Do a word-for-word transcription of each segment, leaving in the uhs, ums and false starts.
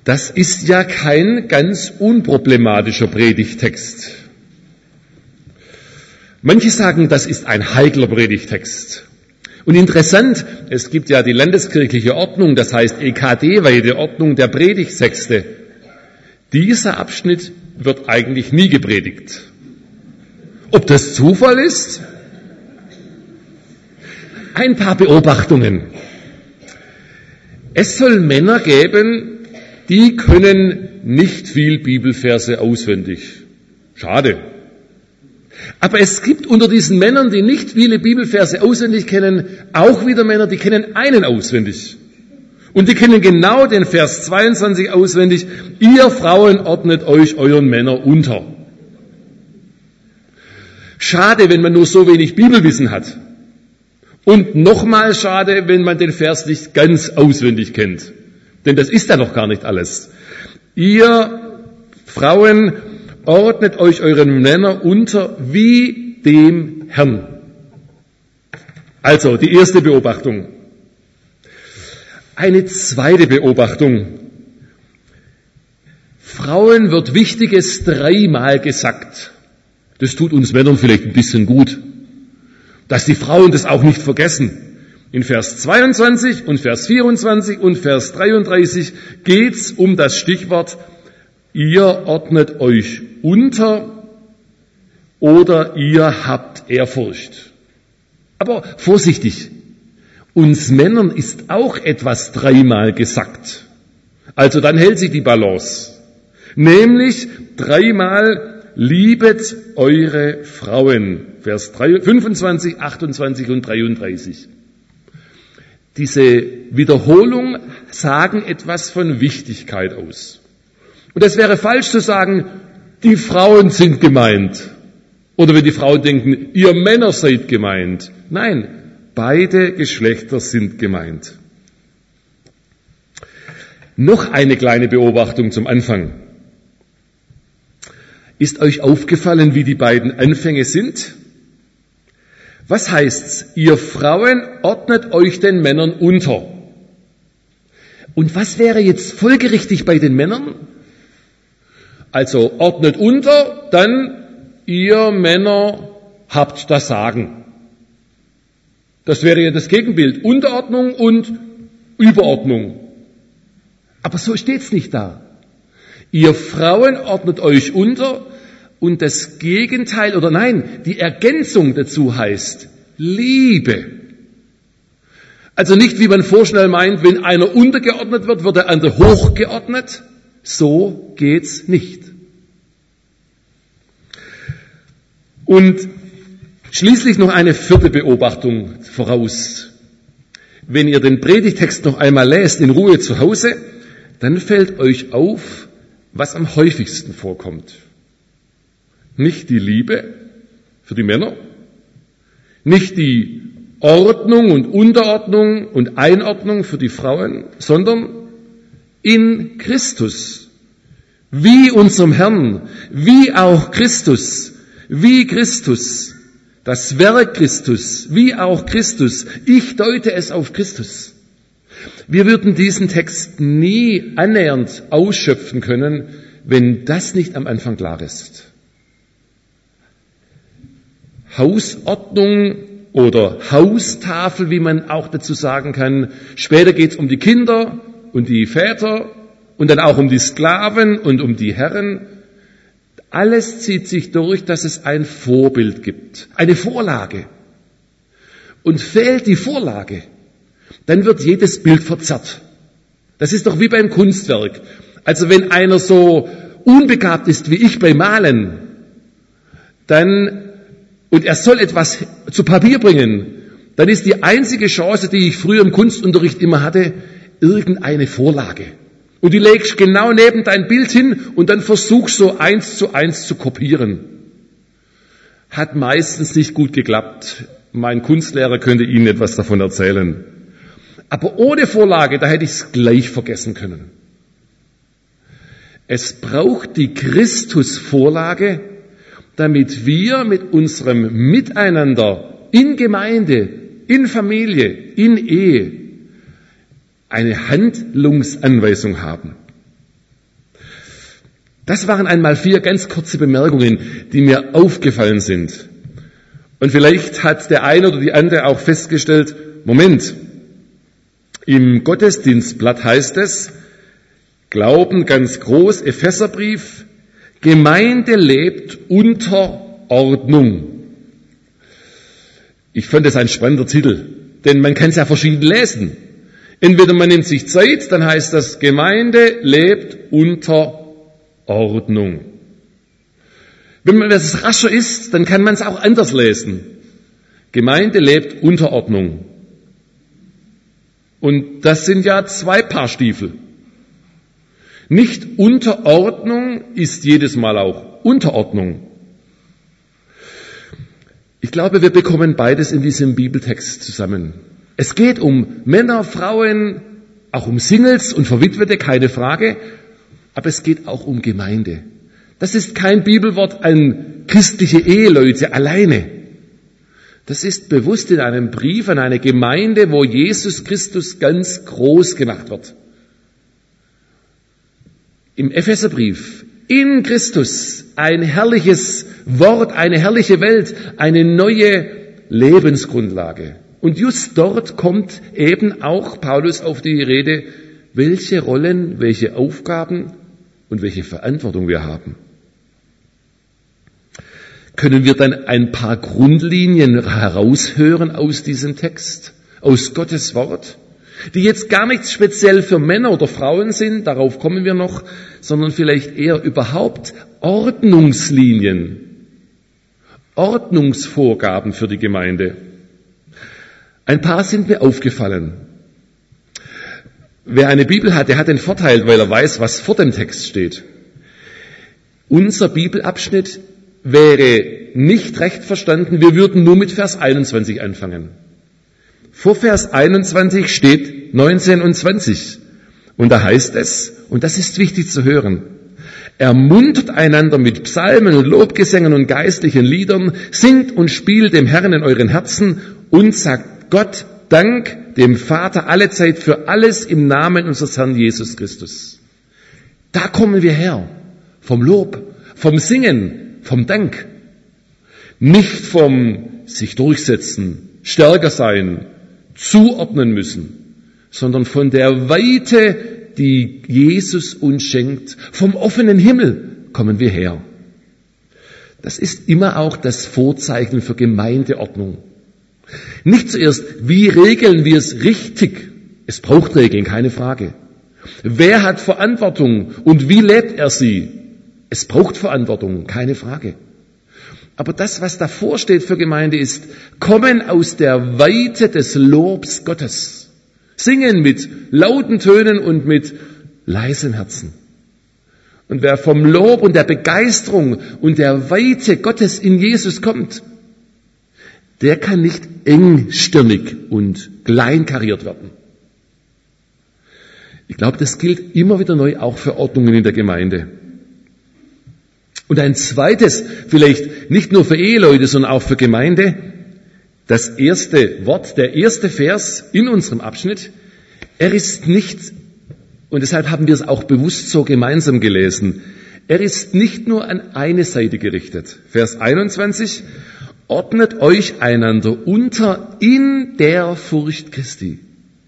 Das ist ja kein ganz unproblematischer Predigtext. Manche sagen, das ist ein heikler Predigtext. Und interessant, es gibt ja die landeskirchliche Ordnung, das heißt E K D, die Ordnung der Predigtexte. Dieser Abschnitt wird eigentlich nie gepredigt. Ob das Zufall ist? Ein paar Beobachtungen. Es soll Männer geben, die können nicht viel Bibelverse auswendig. Schade. Aber es gibt unter diesen Männern, die nicht viele Bibelverse auswendig kennen, auch wieder Männer, die kennen einen auswendig. Und die kennen genau den Vers zweiundzwanzig auswendig. Ihr Frauen ordnet euch euren Männern unter. Schade, wenn man nur so wenig Bibelwissen hat. Und nochmal schade, wenn man den Vers nicht ganz auswendig kennt. Denn das ist ja noch gar nicht alles. Ihr Frauen ordnet euch euren Männern unter wie dem Herrn. Also die erste Beobachtung. Eine zweite Beobachtung. Frauen wird Wichtiges dreimal gesagt. Das tut uns Männern vielleicht ein bisschen gut, dass die Frauen das auch nicht vergessen. In Vers zweiundzwanzig und Vers vierundzwanzig und Vers dreiunddreißig geht's um das Stichwort, ihr ordnet euch unter oder ihr habt Ehrfurcht. Aber vorsichtig, uns Männern ist auch etwas dreimal gesagt. Also dann hält sich die Balance. Nämlich dreimal liebet eure Frauen. Vers fünfundzwanzig, achtundzwanzig und dreiunddreißig. Diese Wiederholung sagen etwas von Wichtigkeit aus. Und es wäre falsch zu sagen, die Frauen sind gemeint. Oder wenn die Frauen denken, ihr Männer seid gemeint. Nein, beide Geschlechter sind gemeint. Noch eine kleine Beobachtung zum Anfang. Ist euch aufgefallen, wie die beiden Anfänge sind? Was heißt's? Ihr Frauen ordnet euch den Männern unter. Und was wäre jetzt folgerichtig bei den Männern? Also ordnet unter, dann ihr Männer habt das Sagen. Das wäre ja das Gegenbild. Unterordnung und Überordnung. Aber so steht's nicht da. Ihr Frauen ordnet euch unter und das Gegenteil, oder nein, die Ergänzung dazu heißt Liebe. Also nicht, wie man vorschnell meint, wenn einer untergeordnet wird, wird der andere hochgeordnet. So geht's nicht. Und schließlich noch eine vierte Beobachtung voraus. Wenn ihr den Predigtext noch einmal lest, in Ruhe zu Hause, dann fällt euch auf, was am häufigsten vorkommt. Nicht die Liebe für die Männer, nicht die Ordnung und Unterordnung und Einordnung für die Frauen, sondern in Christus, wie unserem Herrn, wie auch Christus, wie Christus, das Werk Christus, wie auch Christus. Ich deute es auf Christus. Wir würden diesen Text nie annähernd ausschöpfen können, wenn das nicht am Anfang klar ist. Hausordnung oder Haustafel, wie man auch dazu sagen kann. Später geht es um die Kinder und die Väter und dann auch um die Sklaven und um die Herren. Alles zieht sich durch, dass es ein Vorbild gibt, eine Vorlage. Und fehlt die Vorlage, dann wird jedes Bild verzerrt. Das ist doch wie beim Kunstwerk. Also wenn einer so unbegabt ist wie ich beim Malen, dann, und er soll etwas zu Papier bringen, dann ist die einzige Chance, die ich früher im Kunstunterricht immer hatte, irgendeine Vorlage. Und die legst genau neben dein Bild hin und dann versuchst so eins zu eins zu kopieren. Hat meistens nicht gut geklappt. Mein Kunstlehrer könnte Ihnen etwas davon erzählen. Aber ohne Vorlage, da hätte ich es gleich vergessen können. Es braucht die Christusvorlage, damit wir mit unserem Miteinander in Gemeinde, in Familie, in Ehe eine Handlungsanweisung haben. Das waren einmal vier ganz kurze Bemerkungen, die mir aufgefallen sind. Und vielleicht hat der eine oder die andere auch festgestellt, Moment, im Gottesdienstblatt heißt es, Glauben ganz groß, Epheserbrief, Gemeinde lebt unter Ordnung. Ich fand das ein spannender Titel, denn man kann es ja verschieden lesen. Entweder man nimmt sich Zeit, dann heißt das, Gemeinde lebt unter Ordnung. Wenn man das rascher ist, dann kann man es auch anders lesen. Gemeinde lebt unter Ordnung. Und das sind ja zwei Paar Stiefel. Nicht Unterordnung ist jedes Mal auch Unterordnung. Ich glaube, wir bekommen beides in diesem Bibeltext zusammen. Es geht um Männer, Frauen, auch um Singles und Verwitwete, keine Frage, aber es geht auch um Gemeinde. Das ist kein Bibelwort an christliche Eheleute alleine. Das ist bewusst in einem Brief an eine Gemeinde, wo Jesus Christus ganz groß gemacht wird. Im Epheserbrief, in Christus, ein herrliches Wort, eine herrliche Welt, eine neue Lebensgrundlage. Und just dort kommt eben auch Paulus auf die Rede, welche Rollen, welche Aufgaben und welche Verantwortung wir haben. Können wir dann ein paar Grundlinien heraushören aus diesem Text, aus Gottes Wort, die jetzt gar nicht speziell für Männer oder Frauen sind, darauf kommen wir noch, sondern vielleicht eher überhaupt Ordnungslinien, Ordnungsvorgaben für die Gemeinde. Ein paar sind mir aufgefallen. Wer eine Bibel hat, der hat den Vorteil, weil er weiß, was vor dem Text steht. Unser Bibelabschnitt wäre nicht recht verstanden, wir würden nur mit Vers einundzwanzig anfangen. Vor Vers einundzwanzig steht neunzehn und zwanzig. Und da heißt es, und das ist wichtig zu hören, ermuntert einander mit Psalmen und Lobgesängen und geistlichen Liedern, singt und spielt dem Herrn in euren Herzen und sagt Gott Dank, dem Vater allezeit für alles im Namen unseres Herrn Jesus Christus. Da kommen wir her, vom Lob, vom Singen, vom Dank. Nicht vom sich durchsetzen, stärker sein, zuordnen müssen, sondern von der Weite, die Jesus uns schenkt. Vom offenen Himmel kommen wir her. Das ist immer auch das Vorzeichen für Gemeindeordnung. Nicht zuerst, wie regeln wir es richtig? Es braucht Regeln, keine Frage. Wer hat Verantwortung und wie lebt er sie? Es braucht Verantwortung, keine Frage. Aber das, was davor steht für Gemeinde, ist, kommen aus der Weite des Lobs Gottes. Singen mit lauten Tönen und mit leisen Herzen. Und wer vom Lob und der Begeisterung und der Weite Gottes in Jesus kommt, der kann nicht engstirnig und kleinkariert werden. Ich glaube, das gilt immer wieder neu auch für Ordnungen in der Gemeinde. Und ein zweites, vielleicht nicht nur für Eheleute, sondern auch für Gemeinde, das erste Wort, der erste Vers in unserem Abschnitt, er ist nicht, und deshalb haben wir es auch bewusst so gemeinsam gelesen, er ist nicht nur an eine Seite gerichtet. Vers einundzwanzig, ordnet euch einander unter in der Furcht Christi.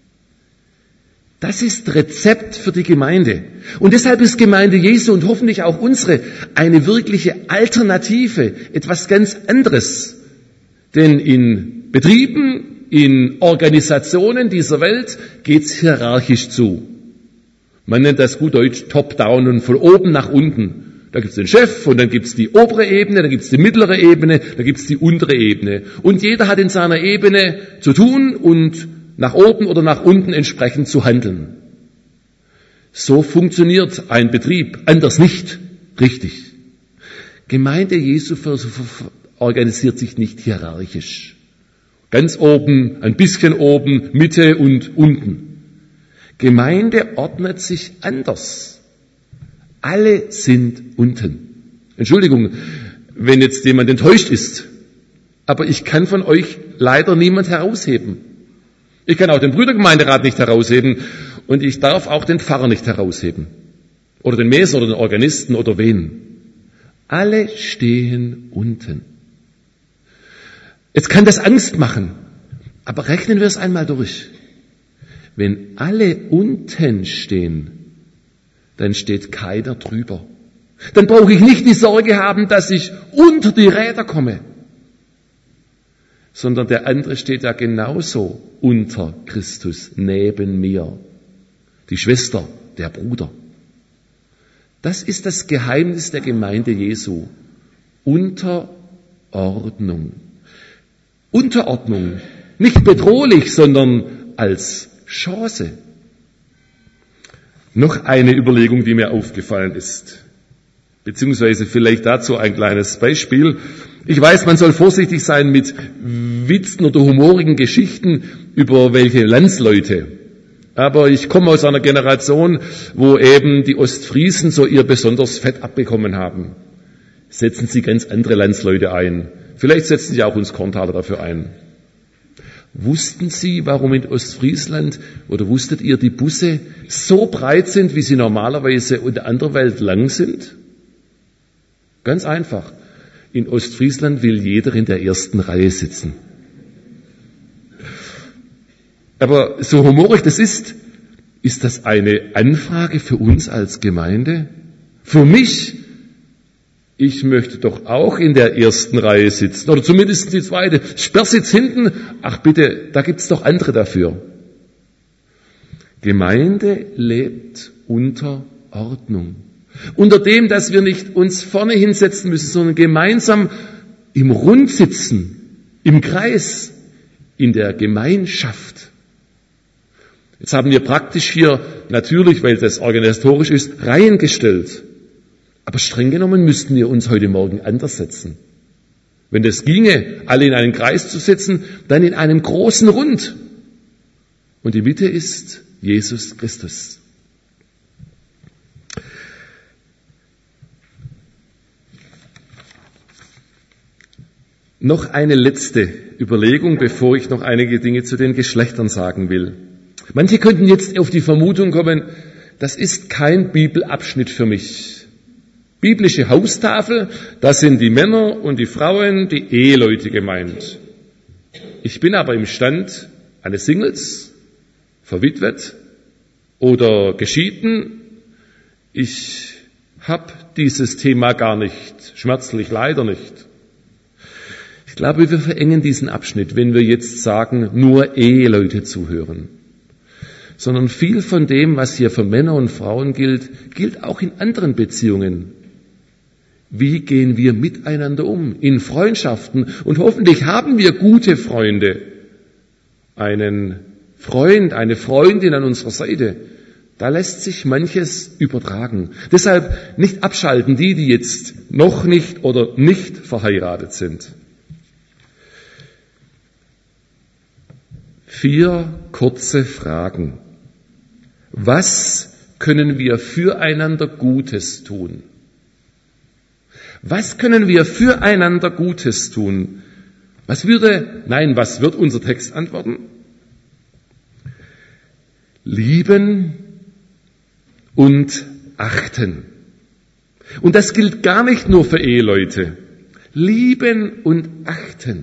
Das ist Rezept für die Gemeinde. Und deshalb ist Gemeinde Jesu und hoffentlich auch unsere eine wirkliche Alternative, etwas ganz anderes. Denn in Betrieben, in Organisationen dieser Welt geht's hierarchisch zu. Man nennt das gut Deutsch Top-Down und von oben nach unten. Da gibt's den Chef und dann gibt's die obere Ebene, dann gibt's die mittlere Ebene, dann gibt's die untere Ebene. Und jeder hat in seiner Ebene zu tun und nach oben oder nach unten entsprechend zu handeln. So funktioniert ein Betrieb, anders nicht richtig. Gemeinde Jesu organisiert sich nicht hierarchisch. Ganz oben, ein bisschen oben, Mitte und unten. Gemeinde ordnet sich anders. Alle sind unten. Entschuldigung, wenn jetzt jemand enttäuscht ist, aber ich kann von euch leider niemand herausheben. Ich kann auch den Brüdergemeinderat nicht herausheben und ich darf auch den Pfarrer nicht herausheben. oder den Meser oder den Organisten oder wen. Alle stehen unten. Jetzt kann das Angst machen, aber rechnen wir es einmal durch. Wenn alle unten stehen, dann steht keiner drüber. Dann brauche ich nicht die Sorge haben, dass ich unter die Räder komme, sondern der andere steht ja genauso unter Christus, neben mir. Die Schwester, der Bruder. Das ist das Geheimnis der Gemeinde Jesu. Unterordnung. Unterordnung. Nicht bedrohlich, sondern als Chance. Noch eine Überlegung, die mir aufgefallen ist. Beziehungsweise vielleicht dazu ein kleines Beispiel. Ich weiß, man soll vorsichtig sein mit Witzen oder humorigen Geschichten über welche Landsleute. Aber ich komme aus einer Generation, wo eben die Ostfriesen so ihr besonders Fett abbekommen haben. Setzen Sie ganz andere Landsleute ein. Vielleicht setzen Sie auch uns Korntaler dafür ein. Wussten Sie, warum in Ostfriesland, oder wusstet ihr, die Busse so breit sind, wie sie normalerweise in der anderen Welt lang sind? Ganz einfach. In Ostfriesland will jeder in der ersten Reihe sitzen. Aber so humorig das ist, ist das eine Anfrage für uns als Gemeinde? Für mich? Ich möchte doch auch in der ersten Reihe sitzen, oder zumindest die zweite. Sperrsitz hinten, ach bitte, da gibt's doch andere dafür. Gemeinde lebt unter Ordnung. Unter dem, dass wir nicht uns vorne hinsetzen müssen, sondern gemeinsam im Rund sitzen, im Kreis, in der Gemeinschaft. Jetzt haben wir praktisch hier, natürlich, weil das organisatorisch ist, Reihen gestellt. Aber streng genommen müssten wir uns heute Morgen anders setzen. Wenn das ginge, alle in einen Kreis zu setzen, dann in einem großen Rund. Und die Mitte ist Jesus Christus. Noch eine letzte Überlegung, bevor ich noch einige Dinge zu den Geschlechtern sagen will. Manche könnten jetzt auf die Vermutung kommen, das ist kein Bibelabschnitt für mich. Biblische Haustafel, da sind die Männer und die Frauen, die Eheleute gemeint. Ich bin aber im Stand eines Singles, verwitwet oder geschieden. Ich habe dieses Thema gar nicht, schmerzlich leider nicht. Ich glaube, wir verengen diesen Abschnitt, wenn wir jetzt sagen, nur Eheleute zuhören. Sondern viel von dem, was hier für Männer und Frauen gilt, gilt auch in anderen Beziehungen. Wie gehen wir miteinander um? In Freundschaften. Und hoffentlich haben wir gute Freunde. Einen Freund, eine Freundin an unserer Seite. Da lässt sich manches übertragen. Deshalb nicht abschalten, die, die jetzt noch nicht oder nicht verheiratet sind. Vier kurze Fragen. Was können wir füreinander Gutes tun? Was können wir füreinander Gutes tun? Was würde, nein, was wird unser Text antworten? Lieben und achten. Und das gilt gar nicht nur für Eheleute. Lieben und achten.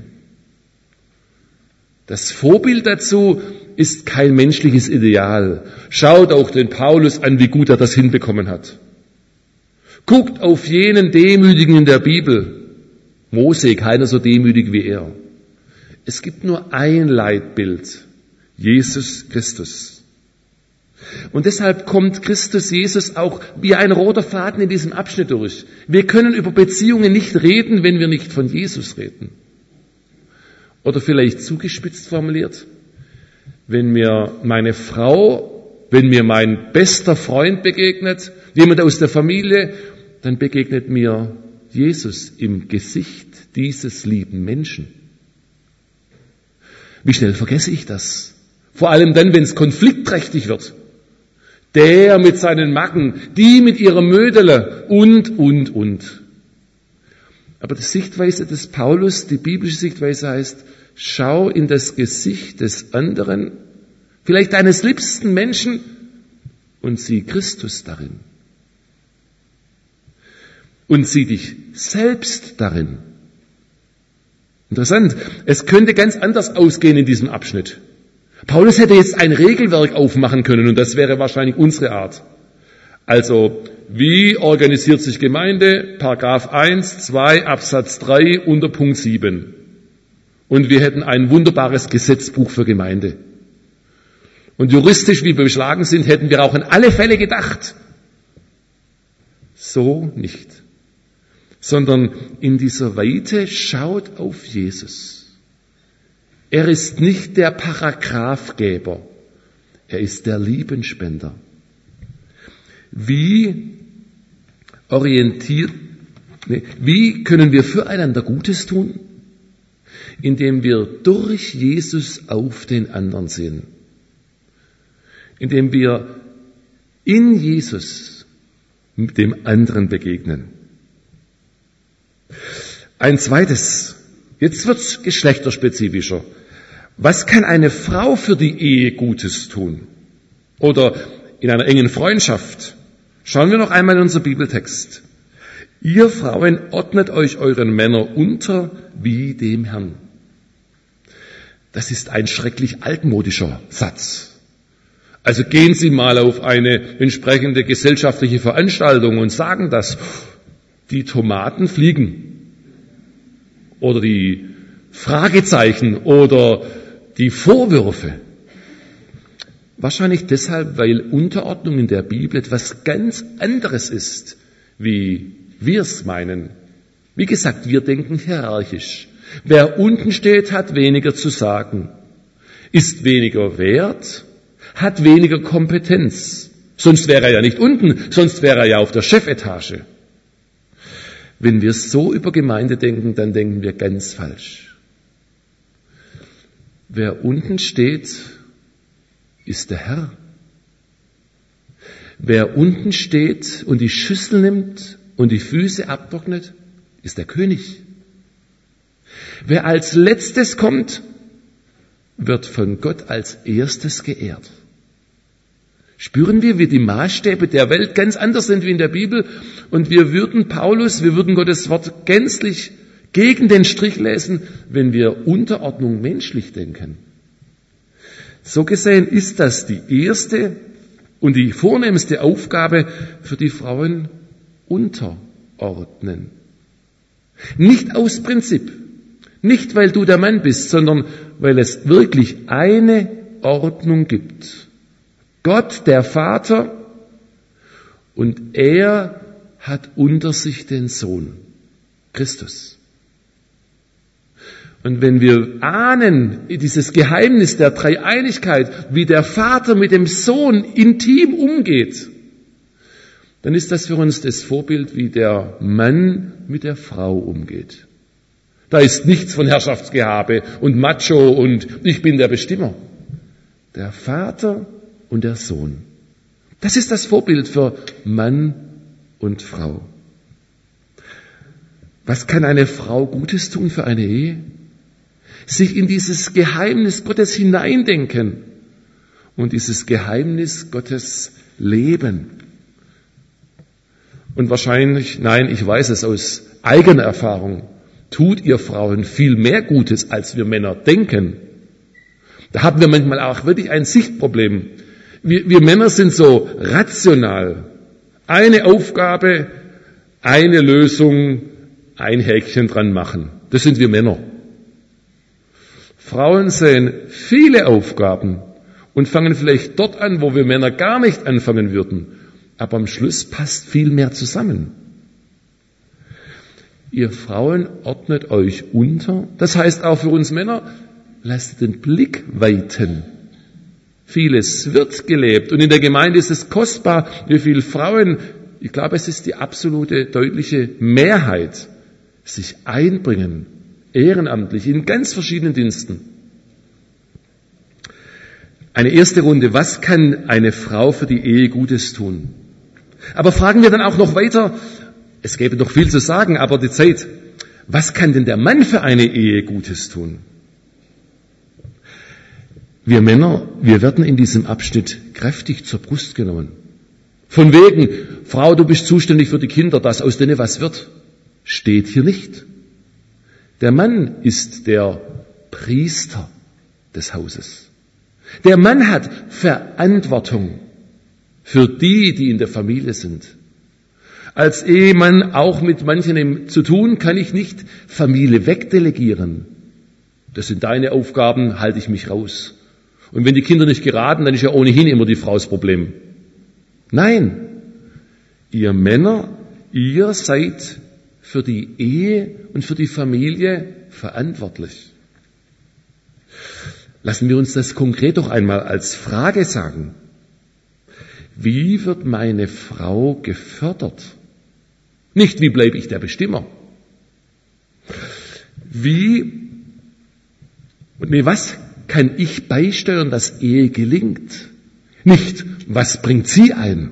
Das Vorbild dazu ist kein menschliches Ideal. Schaut auch den Paulus an, wie gut er das hinbekommen hat. Guckt auf jenen Demütigen in der Bibel. Mose, keiner so demütig wie er. Es gibt nur ein Leitbild. Jesus Christus. Und deshalb kommt Christus Jesus auch wie ein roter Faden in diesem Abschnitt durch. Wir können über Beziehungen nicht reden, wenn wir nicht von Jesus reden. Oder vielleicht zugespitzt formuliert, wenn mir meine Frau, wenn mir mein bester Freund begegnet, jemand aus der Familie, dann begegnet mir Jesus im Gesicht dieses lieben Menschen. Wie schnell vergesse ich das? Vor allem dann, wenn es konfliktträchtig wird. Der mit seinen Macken, die mit ihrer Mödele und, und, und. Aber die Sichtweise des Paulus, die biblische Sichtweise heißt, schau in das Gesicht des anderen, vielleicht deines liebsten Menschen, und sieh Christus darin. und sieh dich selbst darin. Interessant. Es könnte ganz anders ausgehen in diesem Abschnitt. Paulus hätte jetzt ein Regelwerk aufmachen können und das wäre wahrscheinlich unsere Art. Also, wie organisiert sich Gemeinde? Paragraph eins, zwei, Absatz drei, unter Punkt sieben. Und wir hätten ein wunderbares Gesetzbuch für Gemeinde. Und juristisch, wie wir beschlagen sind, hätten wir auch an alle Fälle gedacht. So nicht. Sondern in dieser Weite schaut auf Jesus. Er ist nicht der Paragraphgeber. Er ist der Liebenspender. Wie orientiert, nee, wie können wir füreinander Gutes tun? Indem wir durch Jesus auf den anderen sehen. Indem wir in Jesus mit dem anderen begegnen. Ein zweites, jetzt wird's geschlechterspezifischer. Was kann eine Frau für die Ehe Gutes tun? Oder in einer engen Freundschaft? Schauen wir noch einmal in unser Bibeltext. Ihr Frauen ordnet euch euren Männern unter wie dem Herrn. Das ist ein schrecklich altmodischer Satz. Also gehen Sie mal auf eine entsprechende gesellschaftliche Veranstaltung und sagen das. Die Tomaten fliegen. Oder die Fragezeichen oder die Vorwürfe. Wahrscheinlich deshalb, weil Unterordnung in der Bibel etwas ganz anderes ist, wie wir es meinen. Wie gesagt, wir denken hierarchisch. Wer unten steht, hat weniger zu sagen, ist weniger wert, hat weniger Kompetenz. Sonst wäre er ja nicht unten, sonst wäre er ja auf der Chefetage. Wenn wir so über Gemeinde denken, dann denken wir ganz falsch. Wer unten steht, ist der Herr. Wer unten steht und die Schüssel nimmt und die Füße abtrocknet, ist der König. Wer als Letztes kommt, wird von Gott als Erstes geehrt. Spüren wir, wie die Maßstäbe der Welt ganz anders sind wie in der Bibel und wir würden Paulus, wir würden Gottes Wort gänzlich gegen den Strich lesen, wenn wir Unterordnung menschlich denken. So gesehen ist das die erste und die vornehmste Aufgabe für die Frauen unterordnen. Nicht aus Prinzip, nicht weil du der Mann bist, sondern weil es wirklich eine Ordnung gibt. Gott, der Vater, und er hat unter sich den Sohn, Christus. Und wenn wir ahnen, dieses Geheimnis der Dreieinigkeit, wie der Vater mit dem Sohn intim umgeht, dann ist das für uns das Vorbild, wie der Mann mit der Frau umgeht. Da ist nichts von Herrschaftsgehabe und Macho und ich bin der Bestimmer. Der Vater und der Sohn. Das ist das Vorbild für Mann und Frau. Was kann eine Frau Gutes tun für eine Ehe? Sich in dieses Geheimnis Gottes hineindenken und dieses Geheimnis Gottes leben. Und wahrscheinlich, nein, ich weiß es aus eigener Erfahrung, tut ihr Frauen viel mehr Gutes, als wir Männer denken. Da haben wir manchmal auch wirklich ein Sichtproblem. Wir, wir Männer sind so rational. Eine Aufgabe, eine Lösung, ein Häkchen dran machen. Das sind wir Männer. Frauen sehen viele Aufgaben und fangen vielleicht dort an, wo wir Männer gar nicht anfangen würden. Aber am Schluss passt viel mehr zusammen. Ihr Frauen ordnet euch unter. Das heißt auch für uns Männer, lasst den Blick weiten. Vieles wird gelebt und in der Gemeinde ist es kostbar, wie viele Frauen, ich glaube, es ist die absolute, deutliche Mehrheit, sich einbringen, ehrenamtlich, in ganz verschiedenen Diensten. Eine erste Runde, was kann eine Frau für die Ehe Gutes tun? Aber fragen wir dann auch noch weiter, es gäbe noch viel zu sagen, aber die Zeit, was kann denn der Mann für eine Ehe Gutes tun? Wir Männer, wir werden in diesem Abschnitt kräftig zur Brust genommen. Von wegen, Frau, du bist zuständig für die Kinder, dass aus denen was wird, steht hier nicht. Der Mann ist der Priester des Hauses. Der Mann hat Verantwortung für die, die in der Familie sind. Als Ehemann auch mit manchen zu tun, kann ich nicht Familie wegdelegieren. Das sind deine Aufgaben, halte ich mich raus. Und wenn die Kinder nicht geraten, dann ist ja ohnehin immer die Frau das Problem. Nein, ihr Männer, ihr seid für die Ehe und für die Familie verantwortlich. Lassen wir uns das konkret doch einmal als Frage sagen. Wie wird meine Frau gefördert? Nicht, wie bleibe ich der Bestimmer? Wie, nee, was kann ich beisteuern, dass Ehe gelingt? Nicht, was bringt sie ein?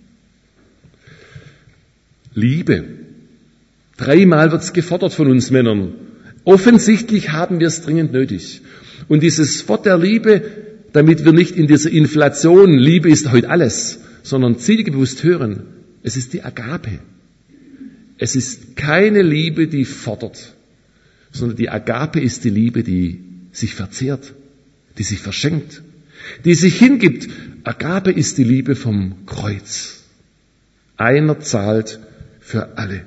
Liebe. Dreimal wird es gefordert von uns Männern. Offensichtlich haben wir es dringend nötig. Und dieses Wort der Liebe, damit wir nicht in dieser Inflation, Liebe ist heute alles, sondern zielbewusst hören, es ist die Agape. Es ist keine Liebe, die fordert, sondern die Agape ist die Liebe, die sich verzehrt, die sich verschenkt, die sich hingibt. Agape ist die Liebe vom Kreuz. Einer zahlt für alle.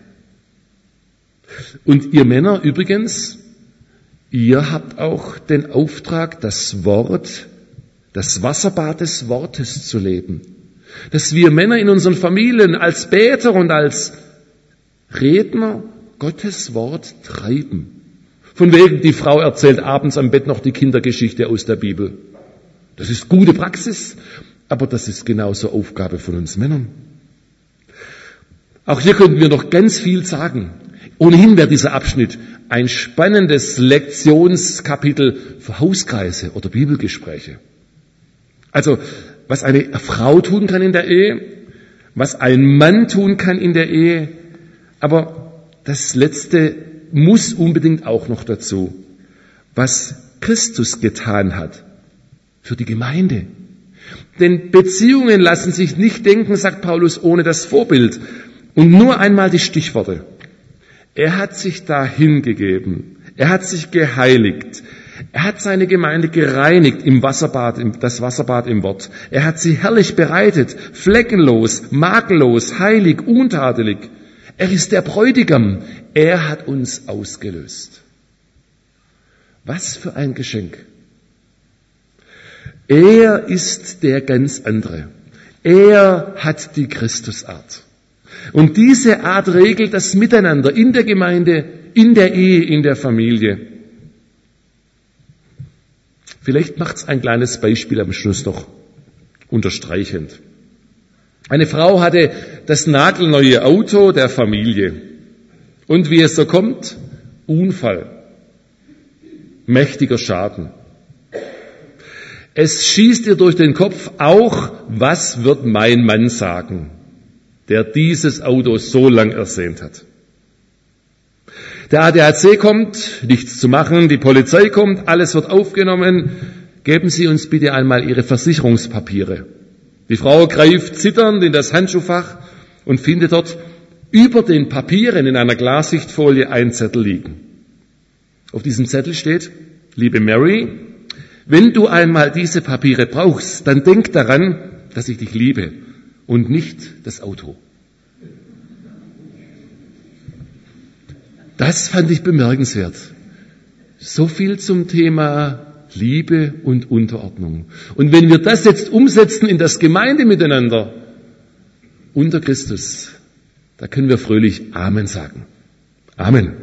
Und ihr Männer übrigens, ihr habt auch den Auftrag, das Wort, das Wasserbad des Wortes zu leben. Dass wir Männer in unseren Familien als Beter und als Redner Gottes Wort treiben. Von wegen, die Frau erzählt abends am Bett noch die Kindergeschichte aus der Bibel. Das ist gute Praxis, aber das ist genauso Aufgabe von uns Männern. Auch hier könnten wir noch ganz viel sagen. Ohnehin wäre dieser Abschnitt ein spannendes Lektionskapitel für Hauskreise oder Bibelgespräche. Also, was eine Frau tun kann in der Ehe, was ein Mann tun kann in der Ehe, aber das Letzte muss unbedingt auch noch dazu, was Christus getan hat für die Gemeinde. Denn Beziehungen lassen sich nicht denken, sagt Paulus, ohne das Vorbild. Und nur einmal die Stichworte. Er hat sich da hingegeben. Er hat sich geheiligt. Er hat seine Gemeinde gereinigt im Wasserbad, im, das Wasserbad im Wort. Er hat sie herrlich bereitet, fleckenlos, makellos, heilig, untadelig. Er ist der Bräutigam. Er hat uns ausgelöst. Was für ein Geschenk. Er ist der ganz andere. Er hat die Christusart. Und diese Art regelt das Miteinander in der Gemeinde, in der Ehe, in der Familie. Vielleicht macht es ein kleines Beispiel am Schluss noch unterstreichend. Eine Frau hatte das nagelneue Auto der Familie. Und wie es so kommt, Unfall, mächtiger Schaden. Es schießt ihr durch den Kopf auch, was wird mein Mann sagen, der dieses Auto so lang ersehnt hat. Der A D A C kommt, nichts zu machen, die Polizei kommt, alles wird aufgenommen. Geben Sie uns bitte einmal Ihre Versicherungspapiere. Die Frau greift zitternd in das Handschuhfach und findet dort über den Papieren in einer Glassichtfolie einen Zettel liegen. Auf diesem Zettel steht, liebe Mary, wenn du einmal diese Papiere brauchst, dann denk daran, dass ich dich liebe und nicht das Auto. Das fand ich bemerkenswert. So viel zum Thema Liebe und Unterordnung. Und wenn wir das jetzt umsetzen in das Gemeindemiteinander unter Christus, da können wir fröhlich Amen sagen. Amen.